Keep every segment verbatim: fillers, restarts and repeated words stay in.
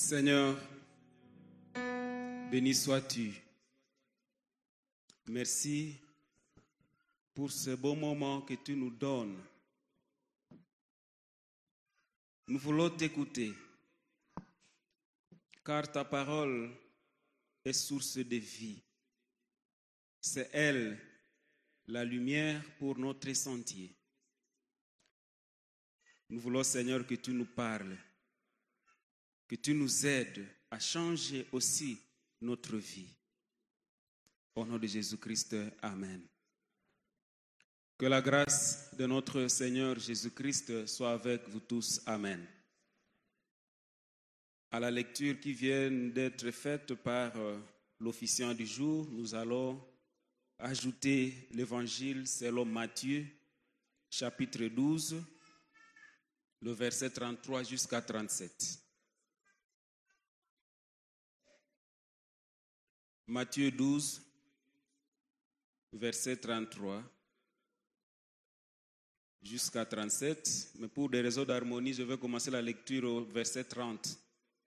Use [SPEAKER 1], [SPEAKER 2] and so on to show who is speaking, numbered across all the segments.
[SPEAKER 1] Seigneur, béni sois-tu. Merci pour ce beau moment que tu nous donnes. Nous voulons t'écouter, car ta parole est source de vie. C'est elle, la lumière pour notre sentier. Nous voulons, Seigneur, que tu nous parles, que tu nous aides à changer aussi notre vie. Au nom de Jésus-Christ, Amen. Que la grâce de notre Seigneur Jésus-Christ soit avec vous tous. Amen. À la lecture qui vient d'être faite par l'officiant du jour, nous allons ajouter l'évangile selon Matthieu, chapitre douze, le verset trente-trois jusqu'à trente-sept. Matthieu douze, verset trente-trois jusqu'à trente-sept. Mais pour des raisons d'harmonie, je vais commencer la lecture au verset trente.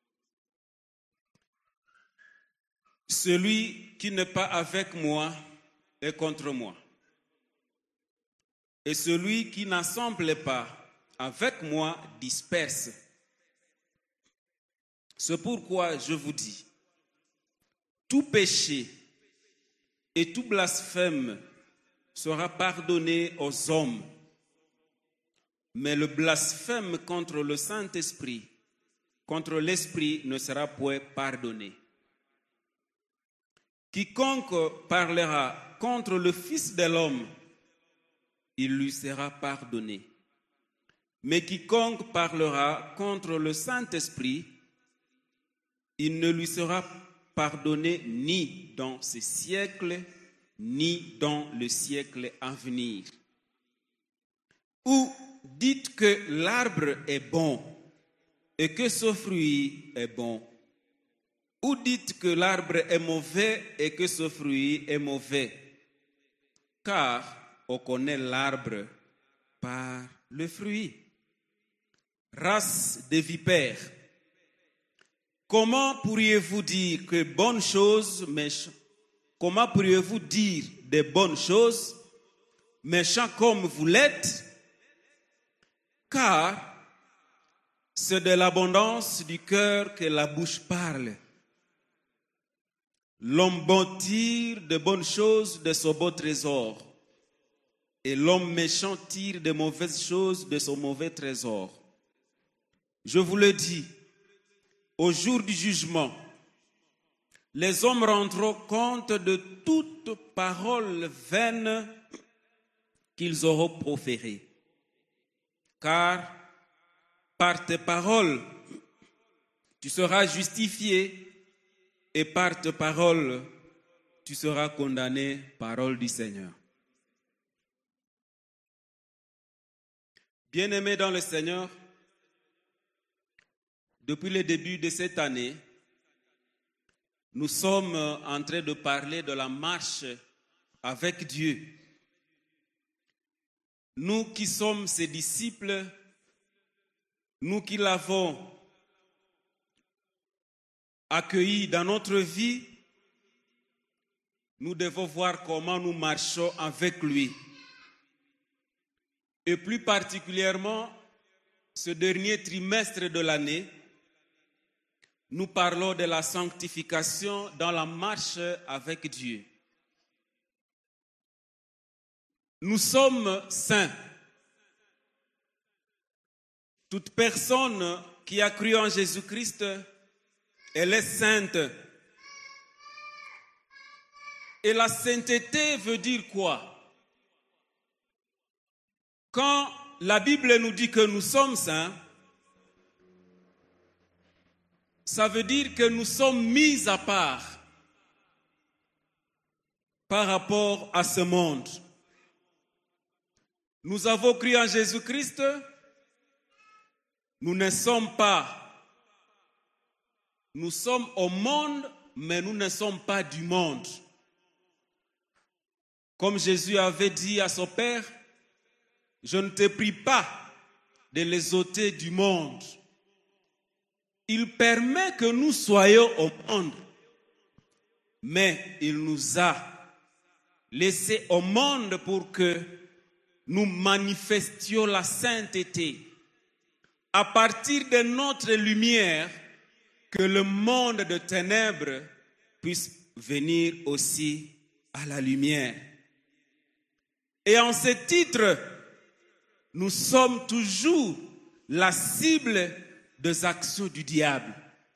[SPEAKER 1] Celui qui n'est pas avec moi est contre moi. Et celui qui n'assemble pas avec moi disperse. C'est pourquoi je vous dis, tout péché et tout blasphème sera pardonné aux hommes, mais le blasphème contre le Saint-Esprit, contre l'Esprit, ne sera point pardonné. Quiconque parlera contre le Fils de l'homme, il lui sera pardonné. Mais quiconque parlera contre le Saint-Esprit, il ne lui sera pardonné ni dans ce siècle, ni dans le siècle à venir. Ou dites que l'arbre est bon et que ce fruit est bon. Ou dites que l'arbre est mauvais et que ce fruit est mauvais. Car on connaît l'arbre par le fruit. Race de vipères, comment pourriez-vous dire que bonnes choses, méchants, comment pourriez-vous dire des bonnes choses, méchants comme vous l'êtes? Car c'est de l'abondance du cœur que la bouche parle. L'homme bon tire de bonnes choses de son beau trésor, et l'homme méchant tire de mauvaises choses de son mauvais trésor. Je vous le dis, au jour du jugement, les hommes rendront compte de toute parole vaine qu'ils auront proférée. Car par tes paroles, tu seras justifié, et par tes paroles, tu seras condamné, parole du Seigneur. Bien-aimés dans le Seigneur, depuis le début de cette année, nous sommes en train de parler de la marche avec Dieu. Nous qui sommes ses disciples, nous qui l'avons accueilli dans notre vie, nous devons voir comment nous marchons avec lui. Et plus particulièrement, ce dernier trimestre de l'année, nous parlons de la sanctification dans la marche avec Dieu. Nous sommes saints. Toute personne qui a cru en Jésus-Christ, elle est sainte. Et la sainteté veut dire quoi? Quand la Bible nous dit que nous sommes saints, ça veut dire que nous sommes mis à part par rapport à ce monde. Nous avons cru en Jésus-Christ, nous ne sommes pas, nous sommes au monde, mais nous ne sommes pas du monde. Comme Jésus avait dit à son Père, je ne te prie pas de les ôter du monde. il permet que nous soyons au monde, mais il nous a laissés au monde pour que nous manifestions la sainteté à partir de notre lumière, que le monde de ténèbres puisse venir aussi à la lumière. Et en ce titre, nous sommes toujours la cible des actions du diable.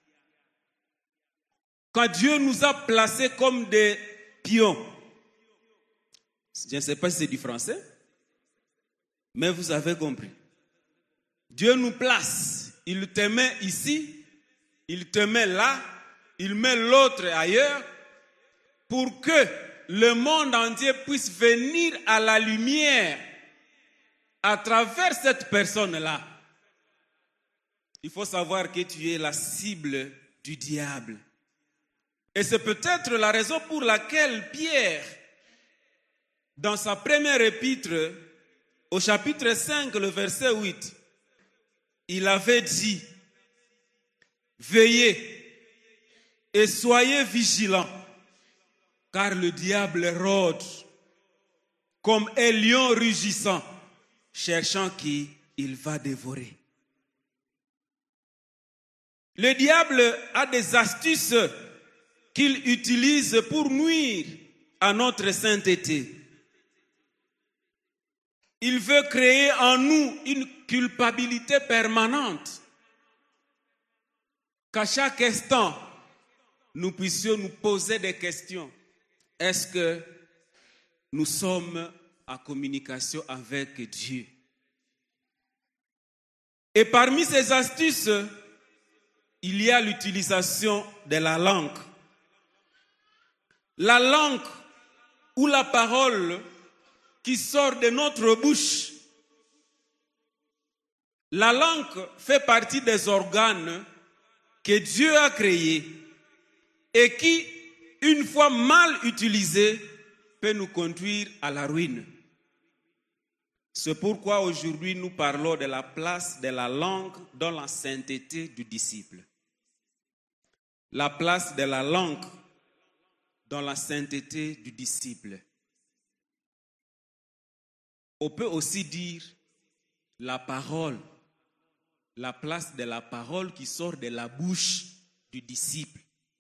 [SPEAKER 1] Quand Dieu nous a placés comme des pions, je ne sais pas si c'est du français, mais vous avez compris. Dieu nous place, il te met ici, il te met là, il met l'autre ailleurs, pour que le monde entier puisse venir à la lumière à travers cette personne-là. Il faut savoir que tu es la cible du diable. Et c'est peut-être la raison pour laquelle Pierre, dans sa première épître, au chapitre cinq, le verset huit, il avait dit, « Veillez et soyez vigilants, car le diable rôde comme un lion rugissant, cherchant qui il va dévorer. » Le diable a des astuces qu'il utilise pour nuire à notre sainteté. Il veut créer en nous une culpabilité permanente, qu'à chaque instant, nous puissions nous poser des questions. Est-ce que nous sommes en communication avec Dieu? Et parmi ces astuces, il y a l'utilisation de la langue. La langue ou la parole qui sort de notre bouche. La langue fait partie des organes que Dieu a créés et qui, une fois mal utilisés, peut nous conduire à la ruine. C'est pourquoi aujourd'hui nous parlons de la place de la langue dans la sainteté du disciple. La place de la langue dans la sainteté du disciple. On peut aussi dire la parole, la place de la parole qui sort de la bouche du disciple.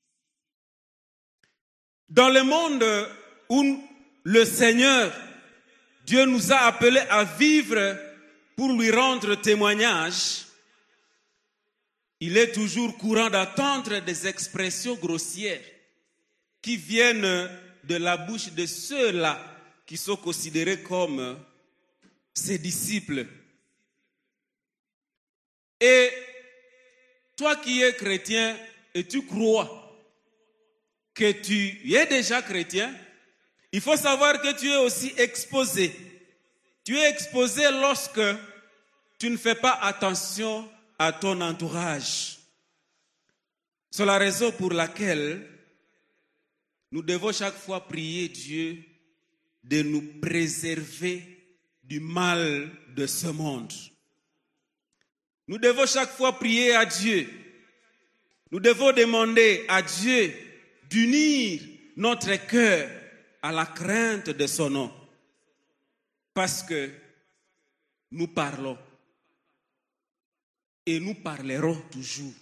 [SPEAKER 1] Dans le monde où le Seigneur, Dieu nous a appelés à vivre pour lui rendre témoignage, il est toujours courant d'attendre des expressions grossières qui viennent de la bouche de ceux-là qui sont considérés comme ses disciples. Et toi qui es chrétien et tu crois que tu es déjà chrétien, il faut savoir que tu es aussi exposé. Tu es exposé lorsque tu ne fais pas attention à ton entourage. C'est la raison pour laquelle nous devons chaque fois prier Dieu de nous préserver du mal de ce monde. Nous devons chaque fois prier à Dieu. Nous devons demander à Dieu d'unir notre cœur à la crainte de son nom. Parce que nous parlons et nous parlerons toujours.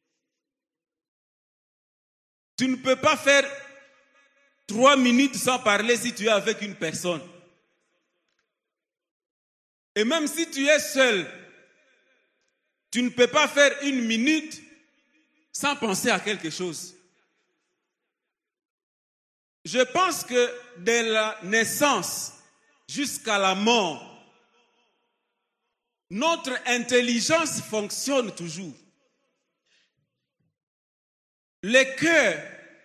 [SPEAKER 1] Tu ne peux pas faire trois minutes sans parler si tu es avec une personne. Et même si tu es seul, tu ne peux pas faire une minute sans penser à quelque chose. Je pense que de la naissance jusqu'à la mort, notre intelligence fonctionne toujours. Le cœur,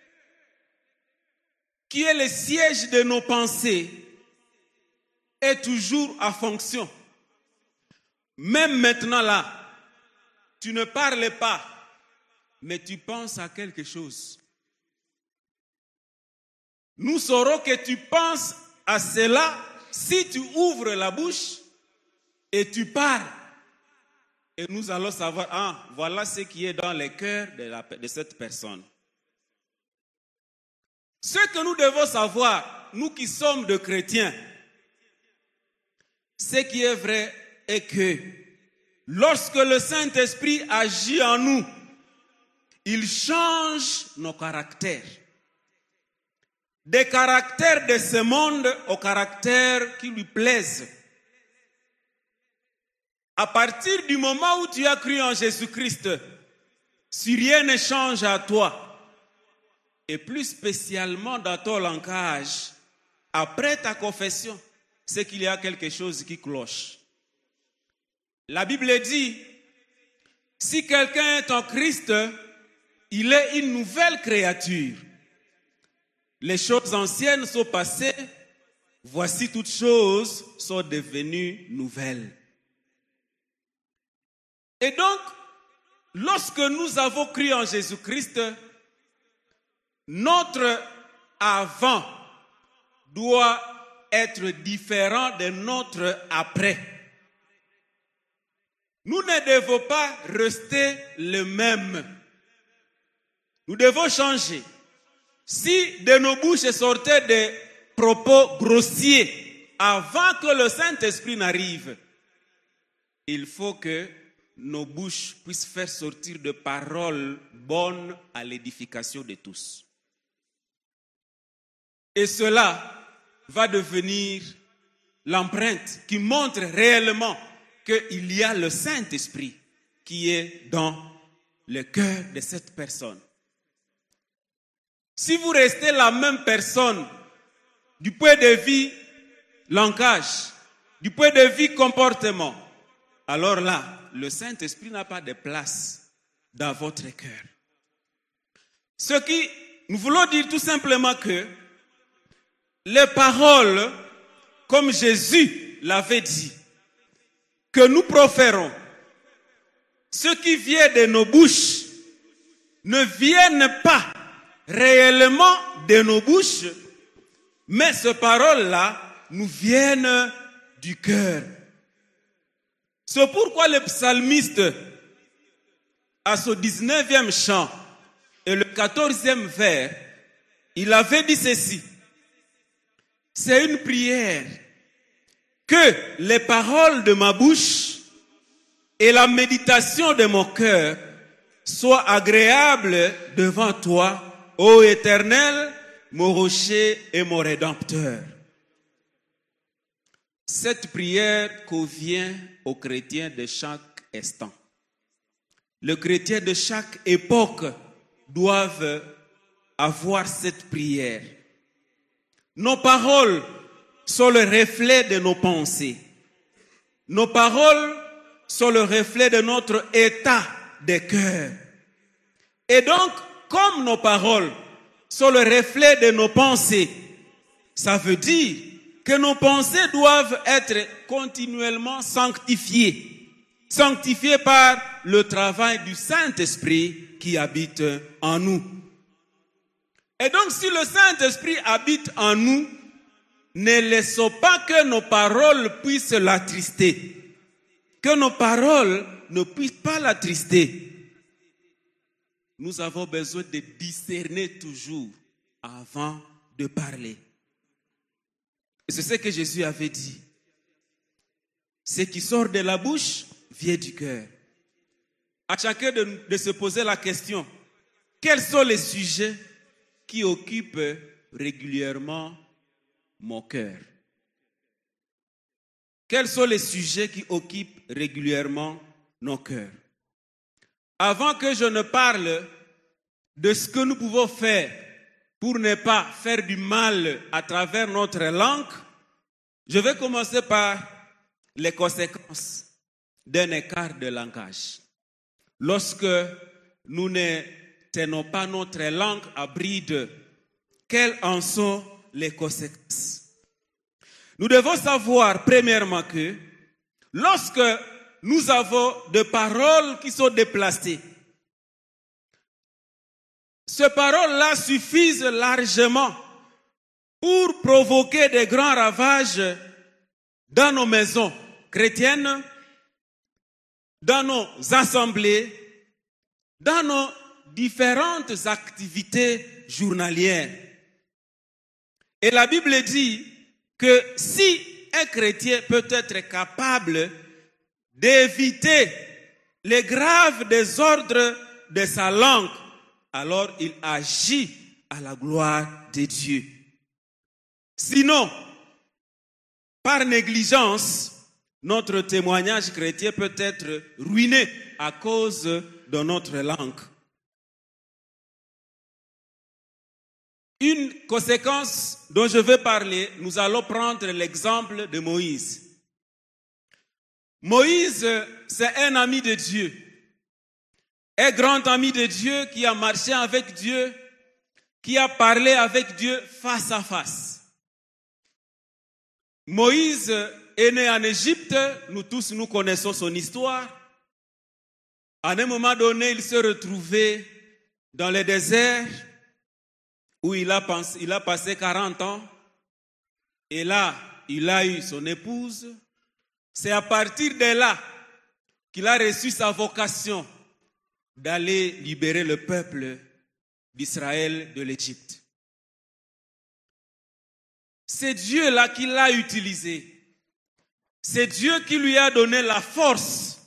[SPEAKER 1] qui est le siège de nos pensées, est toujours en fonction. Même maintenant là, tu ne parles pas, mais tu penses à quelque chose. Nous saurons que tu penses à cela si tu ouvres la bouche et tu parles. Et nous allons savoir, ah, voilà ce qui est dans le cœur de, la, de cette personne. Ce que nous devons savoir, nous qui sommes de chrétiens, ce qui est vrai est que lorsque le Saint-Esprit agit en nous, il change nos caractères. Des caractères de ce monde aux caractères qui lui plaisent. À partir du moment où tu as cru en Jésus-Christ, si rien ne change à toi, et plus spécialement dans ton langage, après ta confession, c'est qu'il y a quelque chose qui cloche. La Bible dit, si quelqu'un est en Christ, il est une nouvelle créature. Les choses anciennes sont passées, voici toutes choses sont devenues nouvelles. Et donc, lorsque nous avons cru en Jésus-Christ, notre avant doit être différent de notre après. Nous ne devons pas rester le même. Nous devons changer. Si de nos bouches sortaient des propos grossiers avant que le Saint-Esprit n'arrive, il faut que nos bouches puissent faire sortir de paroles bonnes à l'édification de tous. Et cela va devenir l'empreinte qui montre réellement qu'il y a le Saint-Esprit qui est dans le cœur de cette personne. Si vous restez la même personne du point de vue langage, du point de vue comportement, alors là, le Saint-Esprit n'a pas de place dans votre cœur. Ce qui, nous voulons dire tout simplement que les paroles, comme Jésus l'avait dit, que nous proférons, ce qui vient de nos bouches, ne viennent pas réellement de nos bouches, mais ces paroles-là nous viennent du cœur. C'est pourquoi le psalmiste, à son dix-neuvième chant et le quatorzième vers, il avait dit ceci. C'est une prière que les paroles de ma bouche et la méditation de mon cœur soient agréables devant toi, ô Éternel, mon rocher et mon rédempteur. Cette prière convient aux chrétiens de chaque instant. Les chrétiens de chaque époque doivent avoir cette prière. Nos paroles sont le reflet de nos pensées. Nos paroles sont le reflet de notre état de cœur. Et donc, comme nos paroles sont le reflet de nos pensées, ça veut dire que nos pensées doivent être continuellement sanctifiées. Sanctifiées par le travail du Saint-Esprit qui habite en nous. Et donc, si le Saint-Esprit habite en nous, ne laissons pas que nos paroles puissent l'attrister. Que nos paroles ne puissent pas l'attrister. Nous avons besoin de discerner toujours avant de parler. Et c'est ce que Jésus avait dit. Ce qui sort de la bouche vient du cœur. À chacun de, de se poser la question, quels sont les sujets qui occupent régulièrement mon cœur? Quels sont les sujets qui occupent régulièrement nos cœurs? Avant que je ne parle de ce que nous pouvons faire pour ne pas faire du mal à travers notre langue, je vais commencer par les conséquences d'un écart de langage. Lorsque nous ne tenons pas notre langue à bride, quelles en sont les conséquences? Nous devons savoir premièrement que lorsque nous avons des paroles qui sont déplacées, ces paroles-là suffisent largement pour provoquer de grands ravages dans nos maisons chrétiennes, dans nos assemblées, dans nos différentes activités journalières. Et la Bible dit que si un chrétien peut être capable d'éviter les graves désordres de sa langue, alors il agit à la gloire de Dieu. Sinon, par négligence, notre témoignage chrétien peut être ruiné à cause de notre langue. Une conséquence dont je veux parler, nous allons prendre l'exemple de Moïse. Moïse, c'est un ami de Dieu, un grand ami de Dieu qui a marché avec Dieu, qui a parlé avec Dieu face à face. Moïse est né en Égypte, nous tous nous connaissons son histoire. À un moment donné, il s'est retrouvé dans le désert où il a, pensé, il a passé quarante ans. Et là, il a eu son épouse. C'est à partir de là qu'il a reçu sa vocation d'aller libérer le peuple d'Israël de l'Égypte. C'est Dieu là qui l'a utilisé. C'est Dieu qui lui a donné la force.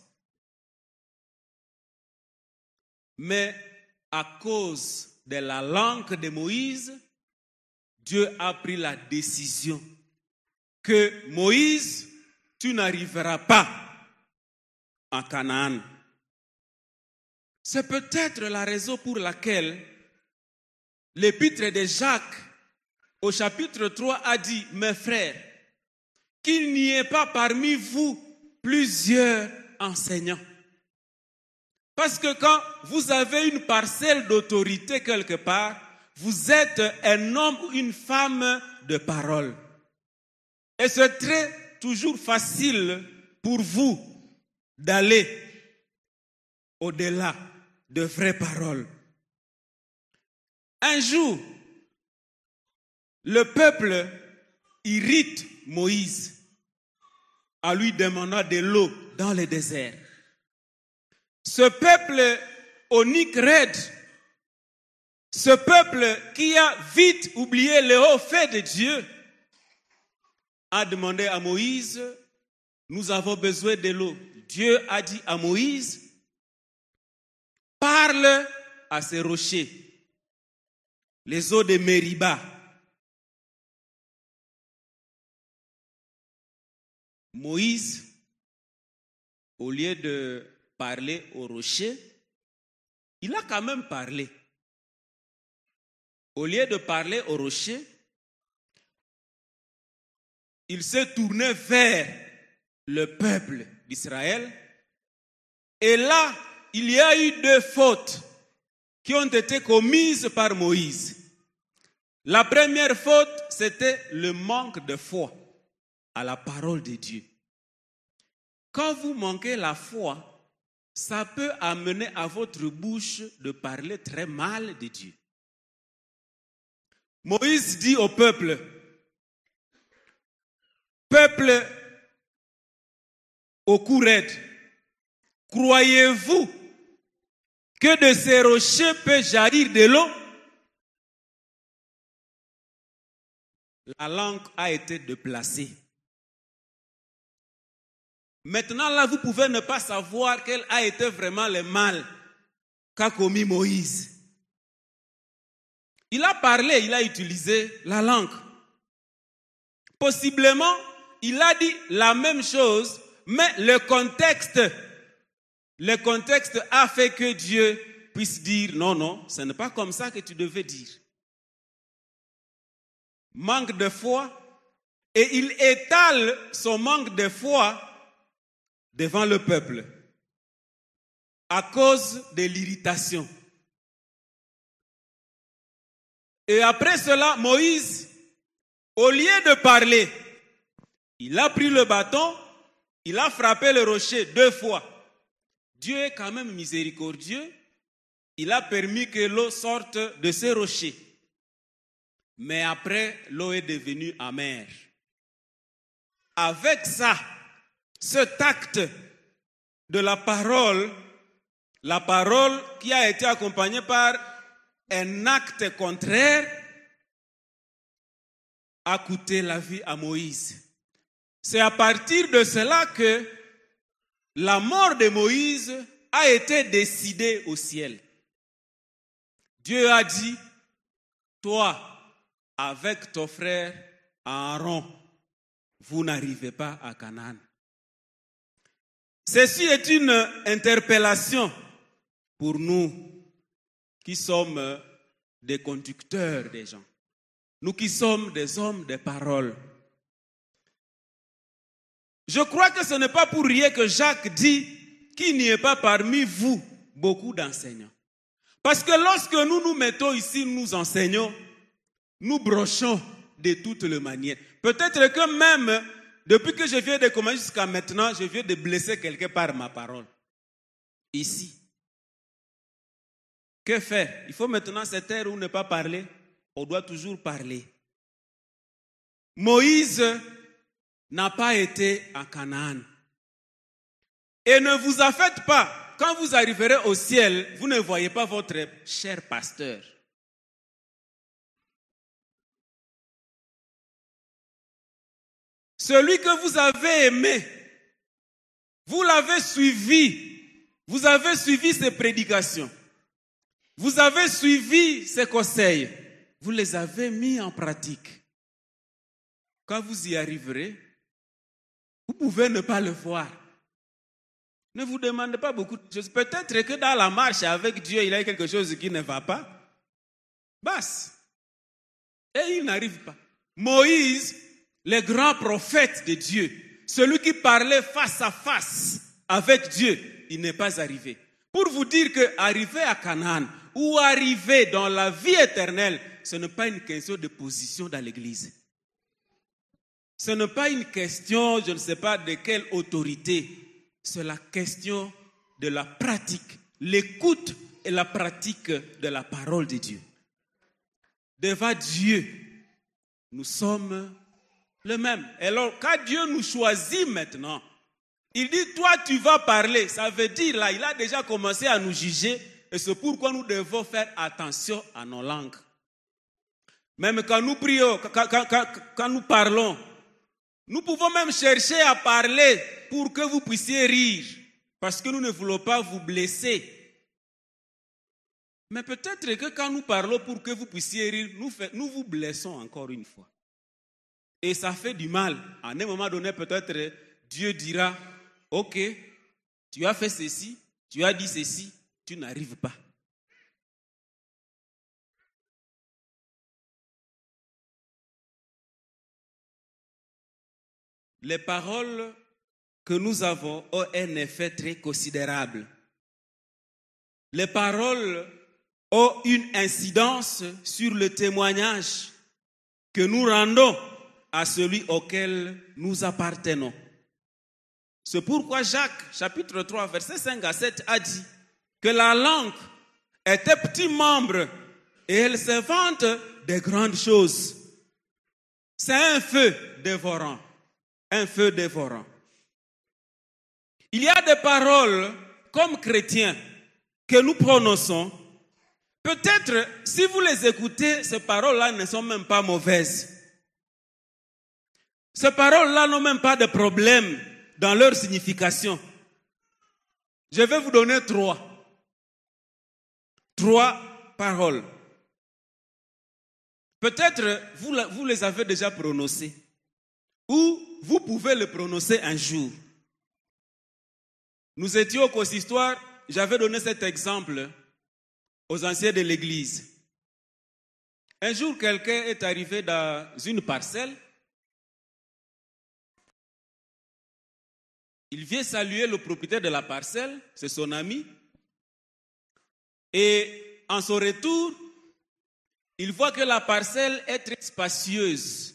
[SPEAKER 1] Mais à cause de la langue de Moïse, Dieu a pris la décision que Moïse, tu n'arriveras pas en Canaan. C'est peut-être la raison pour laquelle l'épître de Jacques au chapitre trois a dit, mes frères, qu'il n'y ait pas parmi vous plusieurs enseignants. Parce que quand vous avez une parcelle d'autorité quelque part, vous êtes un homme ou une femme de parole. Et c'est très toujours facile pour vous d'aller au-delà de vraies paroles. Un jour, le peuple irrite Moïse en lui demandant de l'eau dans le désert. Ce peuple onique raide, ce peuple qui a vite oublié les hauts faits de Dieu, a demandé à Moïse, nous avons besoin de l'eau. Dieu a dit à Moïse, parle à ces rochers, les eaux de Mériba. Moïse, au lieu de parler au rocher, il a quand même parlé. Au lieu de parler au rocher, il s'est tourné vers le peuple d'Israël. Et là, il y a eu deux fautes qui ont été commises par Moïse. La première faute, c'était le manque de foi à la parole de Dieu. Quand vous manquez la foi, ça peut amener à votre bouche de parler très mal de Dieu. Moïse dit au peuple, peuple au cou raide, croyez-vous que de ces rochers peut jaillir de l'eau? La langue a été déplacée. Maintenant, là, vous pouvez ne pas savoir quel a été vraiment le mal qu'a commis Moïse. Il a parlé, il a utilisé la langue. Possiblement, il a dit la même chose, mais le contexte, le contexte a fait que Dieu puisse dire, non, non, ce n'est pas comme ça que tu devais dire. Manque de foi, et il étale son manque de foi devant le peuple à cause de l'irritation. Et après cela, Moïse, au lieu de parler, il a pris le bâton, il a frappé le rocher deux fois. Dieu est quand même miséricordieux. Il a permis que l'eau sorte de ce rocher. Mais après, l'eau est devenue amère. Avec ça, cet acte de la parole, la parole qui a été accompagnée par un acte contraire, a coûté la vie à Moïse. C'est à partir de cela que la mort de Moïse a été décidée au ciel. Dieu a dit, toi, avec ton frère Aaron, vous n'arrivez pas à Canaan. Ceci est une interpellation pour nous qui sommes des conducteurs des gens. Nous qui sommes des hommes de parole. Je crois que ce n'est pas pour rien que Jacques dit qu'il n'y ait pas parmi vous beaucoup d'enseignants. Parce que lorsque nous nous mettons ici, nous enseignons, nous brochons de toutes les manières. Peut-être que même, depuis que je viens de commencer jusqu'à maintenant, je viens de blesser quelque part ma parole. Ici. Que faire? Il faut maintenant se taire ou ne pas parler. On doit toujours parler. Moïse n'a pas été à Canaan. Et ne vous en faites pas. Quand vous arriverez au ciel, vous ne voyez pas votre cher pasteur. Celui que vous avez aimé, vous l'avez suivi, vous avez suivi ses prédications, vous avez suivi ses conseils, vous les avez mis en pratique. Quand vous y arriverez, vous pouvez ne pas le voir. Ne vous demandez pas beaucoup de choses. Peut-être que dans la marche avec Dieu, il y a quelque chose qui ne va pas. Basse. Et il n'arrive pas. Moïse, le grand prophète de Dieu, celui qui parlait face à face avec Dieu, il n'est pas arrivé. Pour vous dire que arriver à Canaan ou arriver dans la vie éternelle, ce n'est pas une question de position dans l'église. Ce n'est pas une question, je ne sais pas de quelle autorité. C'est la question de la pratique, l'écoute et la pratique de la parole de Dieu. Devant Dieu, nous sommes les mêmes. Alors, quand Dieu nous choisit maintenant, il dit, toi tu vas parler. Ça veut dire, là, il a déjà commencé à nous juger et c'est pourquoi nous devons faire attention à nos langues. Même quand nous prions, quand, quand, quand, quand nous parlons, nous pouvons même chercher à parler pour que vous puissiez rire, parce que nous ne voulons pas vous blesser. Mais peut-être que quand nous parlons pour que vous puissiez rire, nous, fait, nous vous blessons encore une fois. Et ça fait du mal. À un moment donné, peut-être Dieu dira, ok, tu as fait ceci, tu as dit ceci, tu n'arrives pas. Les paroles que nous avons ont un effet très considérable. Les paroles ont une incidence sur le témoignage que nous rendons à celui auquel nous appartenons. C'est pourquoi Jacques, chapitre trois, versets cinq à sept, a dit que la langue est un petit membre et elle se vante de grandes choses. C'est un feu dévorant. Un feu dévorant. Il y a des paroles comme chrétiens que nous prononçons. Peut-être, si vous les écoutez, ces paroles-là ne sont même pas mauvaises. Ces paroles-là n'ont même pas de problème dans leur signification. Je vais vous donner trois. Trois paroles. Peut-être, vous, vous les avez déjà prononcées. Ou vous pouvez le prononcer un jour. Nous étions au consistoire, j'avais donné cet exemple aux anciens de l'église. Un jour, quelqu'un est arrivé dans une parcelle. Il vient saluer le propriétaire de la parcelle, c'est son ami. Et en son retour, il voit que la parcelle est très spacieuse.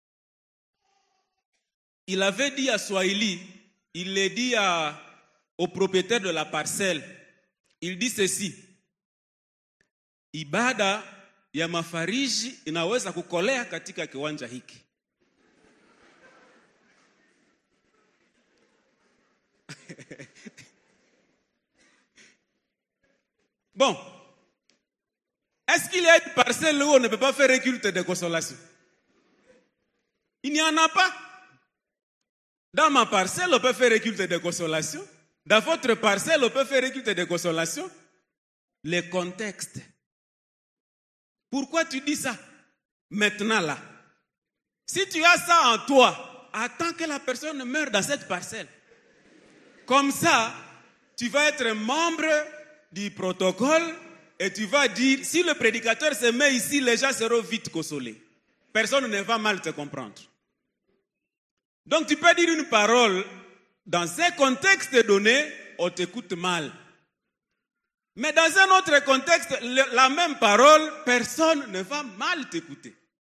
[SPEAKER 1] Il avait dit à Swahili, il l'a dit à, au propriétaire de la parcelle, il dit ceci: ibada ya mafariji inaweza kukolea katika kiwanja hiki. Bon, est-ce qu'il y a une parcelle où on ne peut pas faire un culte de consolation? Il n'y en a pas. Dans ma parcelle, on peut faire un culte de consolation. Dans votre parcelle, on peut faire un culte de consolation. Le contexte. Pourquoi tu dis ça? Maintenant là. Si tu as ça en toi, attends que la personne meure dans cette parcelle. Comme ça, tu vas être membre du protocole et tu vas dire, si le prédicateur se met ici, les gens seront vite consolés. Personne ne va mal te comprendre. Donc tu peux dire une parole, dans un contexte donné, on t'écoute mal. Mais dans un autre contexte, la même parole, personne ne va mal t'écouter.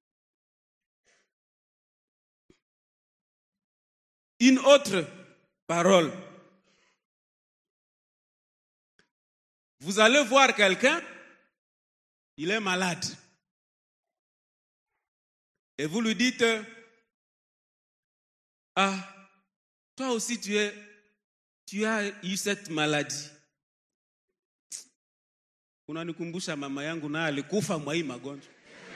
[SPEAKER 1] Une autre parole. Vous allez voir quelqu'un, il est malade. Et vous lui dites, ah, toi aussi tu es, tu as eu cette maladie. Unanikumbusha mama yangu na alikufa mwa hii magonjwa.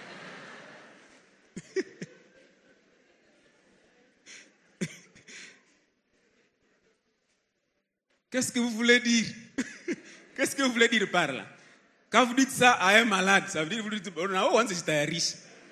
[SPEAKER 1] Qu'est-ce que vous voulez dire? Qu'est-ce que vous voulez dire par là? Quand vous dites ça à un malade, ça veut dire que vous dites, oh, on est riche.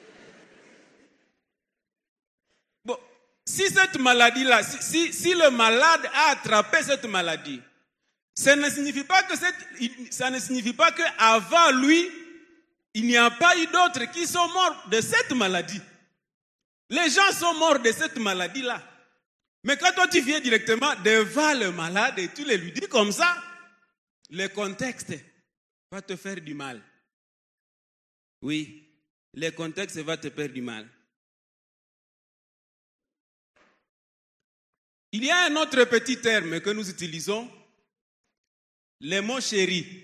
[SPEAKER 1] Bon, si cette maladie-là, si, si, si le malade a attrapé cette maladie, ça ne signifie pas que cette, ça ne signifie pas qu'avant lui, il n'y a pas eu d'autres qui sont morts de cette maladie. Les gens sont morts de cette maladie-là. Mais quand toi tu viens directement devant le malade et tu le lui dis comme ça, le contexte va te faire du mal. Oui, le contexte va te faire du mal. Il y a un autre petit terme que nous utilisons, le mot chéri.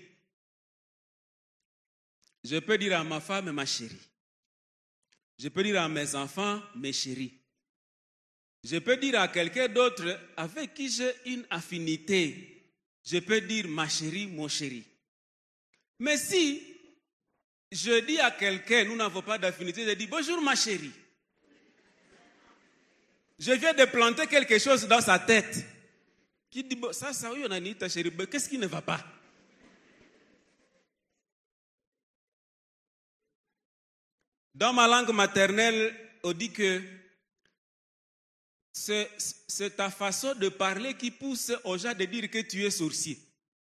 [SPEAKER 1] Je peux dire à ma femme ma chérie. Je peux dire à mes enfants mes chéris. Je peux dire à quelqu'un d'autre avec qui j'ai une affinité. Je peux dire ma chérie, mon chéri. Mais si je dis à quelqu'un, nous n'avons pas d'affinité, je dis bonjour ma chérie. Je viens de planter quelque chose dans sa tête. Qui dit, ça, ça, oui, on a dit ta chérie, mais qu'est-ce qui ne va pas? Dans ma langue maternelle, on dit que c'est, c'est ta façon de parler qui pousse aux gens de dire que tu es sorcier.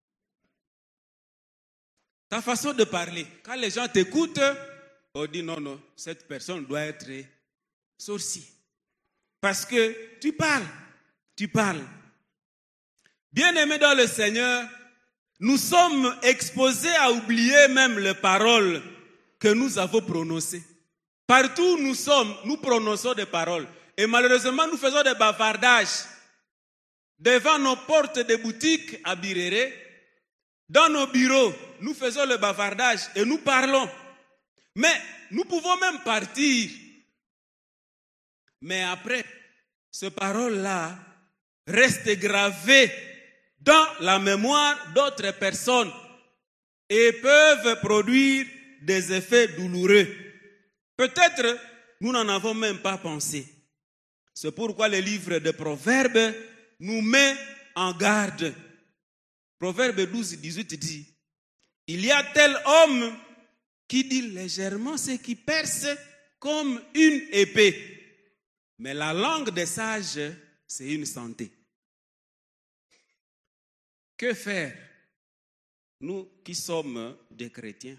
[SPEAKER 1] Ta façon de parler. Quand les gens t'écoutent, on dit non, non, cette personne doit être sorcier. Parce que tu parles, tu parles. Bien-aimés dans le Seigneur, nous sommes exposés à oublier même les paroles que nous avons prononcées. Partout où nous sommes, nous prononçons des paroles. Et malheureusement, nous faisons des bavardages devant nos portes de boutiques à Birere. Dans nos bureaux, nous faisons le bavardage et nous parlons. Mais nous pouvons même partir. Mais après, ces paroles-là restent gravées dans la mémoire d'autres personnes et peuvent produire des effets douloureux. Peut-être nous n'en avons même pas pensé. C'est pourquoi le livre de Proverbes nous met en garde. Proverbe douze, dix-huit dit, il y a tel homme qui dit légèrement ce qui perce comme une épée. Mais la langue des sages, c'est une santé. Que faire, nous qui sommes des chrétiens?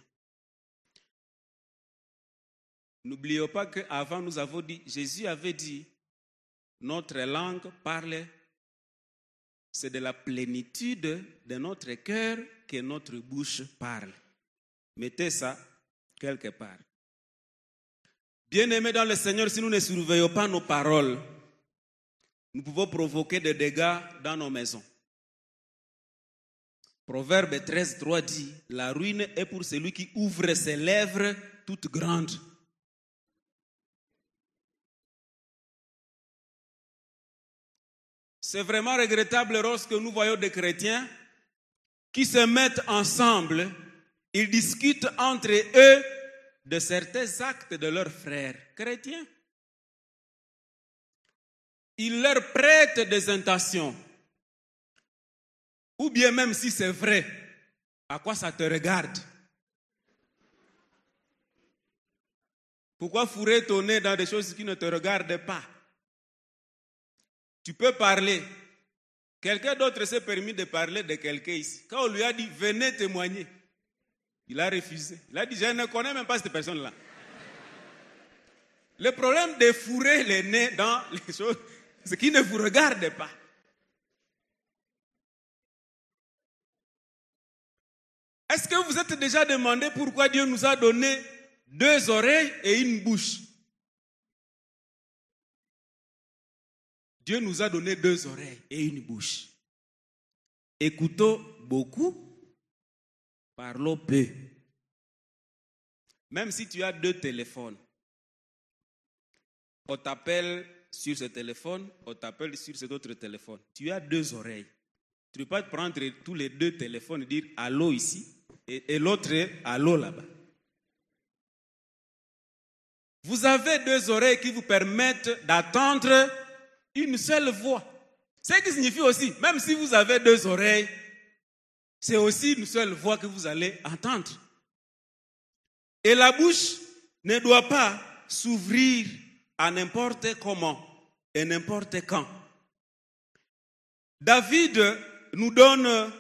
[SPEAKER 1] N'oublions pas qu'avant nous avons dit, Jésus avait dit, notre langue parle, c'est de la plénitude de notre cœur que notre bouche parle. Mettez ça quelque part. Bien-aimés dans le Seigneur, si nous ne surveillons pas nos paroles, nous pouvons provoquer des dégâts dans nos maisons. Proverbe treize, trois dit, la ruine est pour celui qui ouvre ses lèvres toutes grandes. C'est vraiment regrettable lorsque nous voyons des chrétiens qui se mettent ensemble Ils discutent entre eux de certains actes de leurs frères chrétiens. Ils leur prêtent des intentions. Ou bien même si c'est vrai, à quoi ça te regarde? Pourquoi fourrer ton nez dans des choses qui ne te regardent pas? Tu peux parler. Quelqu'un d'autre s'est permis de parler de quelqu'un ici. Quand on lui a dit, venez témoigner, il a refusé. Il a dit, je ne connais même pas cette personne-là. Le problème de fourrer les nez dans les choses, c'est qui ne vous regarde pas. Est-ce que vous êtes déjà demandé pourquoi Dieu nous a donné deux oreilles et une bouche? Dieu nous a donné deux oreilles et une bouche. Écoutons beaucoup, parlons peu. Même si tu as deux téléphones, on t'appelle sur ce téléphone, on t'appelle sur cet autre téléphone. Tu as deux oreilles. Tu ne peux pas te prendre tous les deux téléphones et dire allô ici et, et l'autre allô là-bas. Vous avez deux oreilles qui vous permettent d'attendre une seule voix. Ce qui signifie aussi, même si vous avez deux oreilles, c'est aussi une seule voix que vous allez entendre. Et la bouche ne doit pas s'ouvrir à n'importe comment et n'importe quand. David nous donne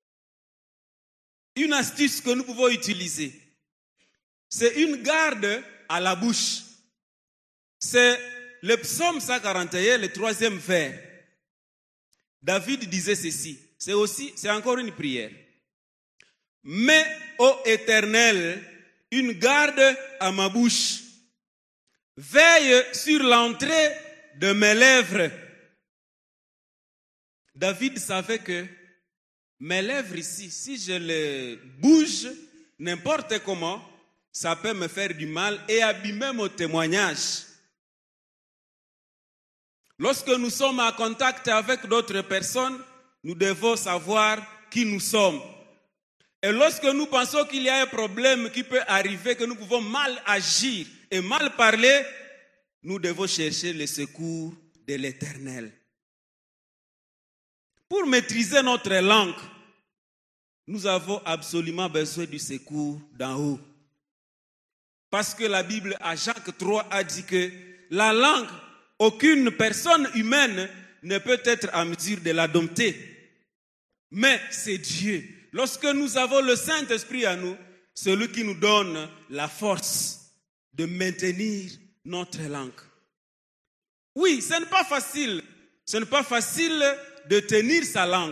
[SPEAKER 1] une astuce que nous pouvons utiliser. C'est une garde à la bouche. C'est le psaume cent quarante et un, le troisième vers. David disait ceci. C'est aussi, c'est encore une prière. Mets, ô Éternel, une garde à ma bouche. Veille sur l'entrée de mes lèvres. David savait que mes lèvres ici, si je les bouge n'importe comment, ça peut me faire du mal et abîmer mon témoignage. Lorsque nous sommes en contact avec d'autres personnes, nous devons savoir qui nous sommes. Et lorsque nous pensons qu'il y a un problème qui peut arriver, que nous pouvons mal agir et mal parler, nous devons chercher le secours de l'Éternel. Pour maîtriser notre langue, nous avons absolument besoin du secours d'en haut. Parce que la Bible à Jacques trois a dit que la langue, aucune personne humaine ne peut être en mesure de la dompter. Mais c'est Dieu. Lorsque nous avons le Saint-Esprit à nous, c'est lui qui nous donne la force de maintenir notre langue. Oui, ce n'est pas facile. Ce n'est pas facile de tenir sa langue.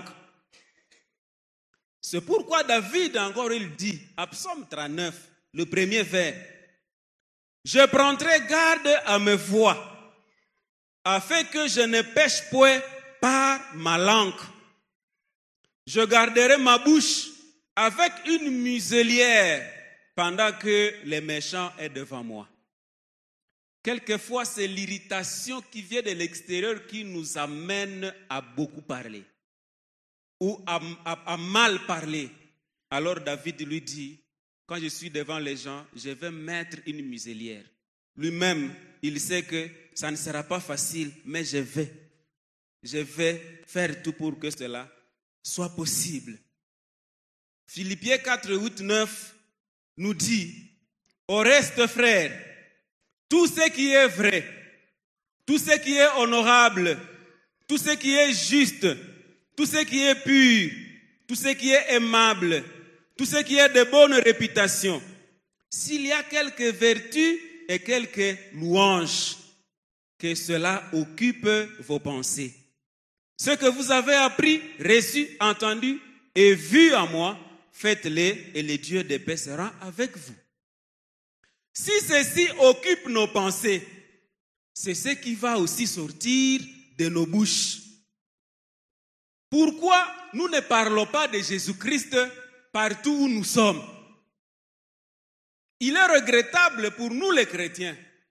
[SPEAKER 1] C'est pourquoi David, encore, il dit, à Psaume trente-neuf, le premier vers, « Je prendrai garde à mes voix, afin que je ne pêche point par ma langue. Je garderai ma bouche avec une muselière pendant que les méchants sont devant moi. » Quelquefois, c'est l'irritation qui vient de l'extérieur qui nous amène à beaucoup parler ou à, à, à mal parler. Alors David lui dit, quand je suis devant les gens, je vais mettre une muselière. Lui-même, il sait que ça ne sera pas facile, mais je vais. Je vais faire tout pour que cela soit possible. Philippiens quatre, huit, neuf nous dit, au reste, frères, tout ce qui est vrai, tout ce qui est honorable, tout ce qui est juste, tout ce qui est pur, tout ce qui est aimable, tout ce qui est de bonne réputation, s'il y a quelques vertus et quelques louanges, que cela occupe vos pensées. Ce que vous avez appris, reçu, entendu et vu en moi, faites-le et le Dieu de paix sera avec vous. Si ceci occupe nos pensées, c'est ce qui va aussi sortir de nos bouches. Pourquoi nous ne parlons pas de Jésus-Christ partout où nous sommes? Il est regrettable pour nous les chrétiens.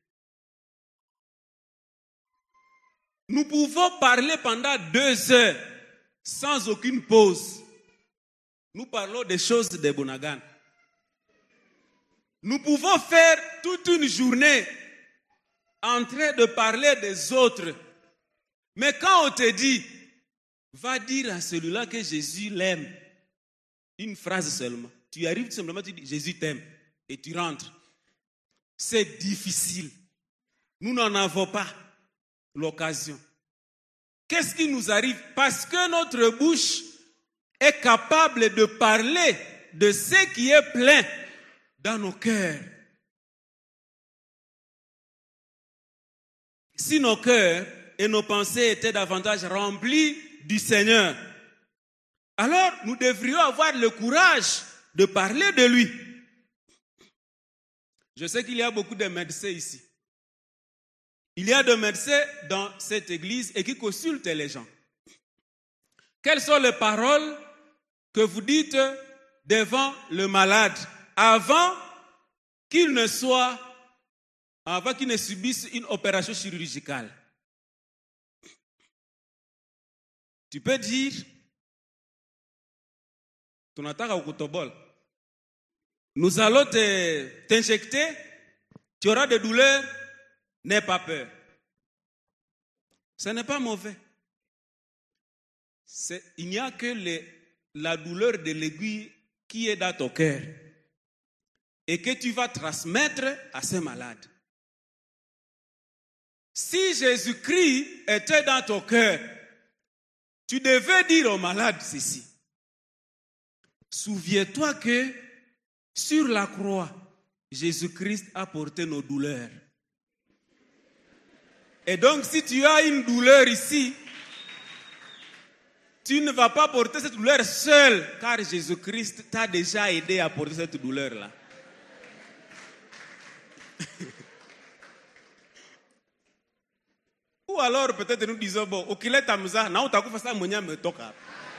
[SPEAKER 1] Nous pouvons parler pendant deux heures sans aucune pause. Nous parlons des choses de Bonagan. Nous pouvons faire toute une journée en train de parler des autres. Mais quand on te dit, va dire à celui-là que Jésus l'aime, une phrase seulement. Tu arrives tout simplement, tu dis, Jésus t'aime, et tu rentres. C'est difficile. Nous n'en avons pas l'occasion. Qu'est-ce qui nous arrive? Parce que notre bouche est capable de parler de ce qui est plein dans nos cœurs. Si nos cœurs et nos pensées étaient davantage remplis du Seigneur, alors nous devrions avoir le courage de parler de lui. Je sais qu'il y a beaucoup de médecins ici. Il y a des médecins dans cette église et qui consultent les gens. Quelles sont les paroles que vous dites devant le malade avant qu'il ne soit, avant qu'il ne subisse une opération chirurgicale? Tu peux dire, nous allons te, t'injecter, tu auras des douleurs, n'aie pas peur. Ce n'est pas mauvais. C'est, il n'y a que les, la douleur de l'aiguille qui est dans ton cœur et que tu vas transmettre à ce malade. Si Jésus-Christ était dans ton cœur, tu devais dire au malade ceci. Souviens-toi que sur la croix, Jésus-Christ a porté nos douleurs. Et donc, si tu as une douleur ici, tu ne vas pas porter cette douleur seul, car Jésus-Christ t'a déjà aidé à porter cette douleur-là. Ou alors, peut-être nous disons, bon, au kile tamza, na utaku fasa monya me toka.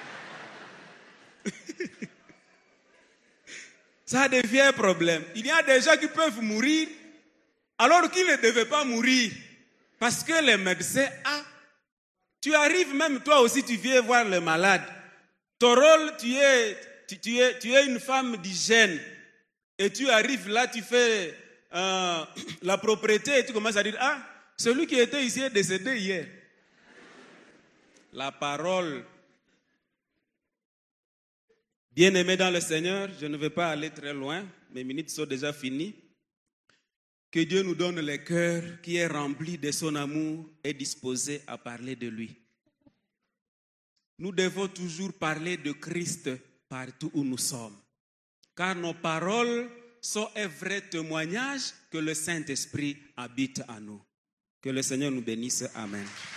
[SPEAKER 1] Ça devient un problème. Il y a des gens qui peuvent mourir alors qu'ils ne devaient pas mourir. Parce que les médecins, ah, tu arrives même toi aussi, tu viens voir le malade. Ton rôle, tu es, tu, tu es, tu es une femme d'hygiène. Et tu arrives là, tu fais euh, la propriété et tu commences à dire, ah, celui qui était ici est décédé hier. La parole. Bien-aimés dans le Seigneur, je ne vais pas aller très loin, mes minutes sont déjà finies. Que Dieu nous donne le cœur qui est rempli de son amour et disposé à parler de lui. Nous devons toujours parler de Christ partout où nous sommes. Car nos paroles sont un vrai témoignage que le Saint-Esprit habite en nous. Que le Seigneur nous bénisse. Amen.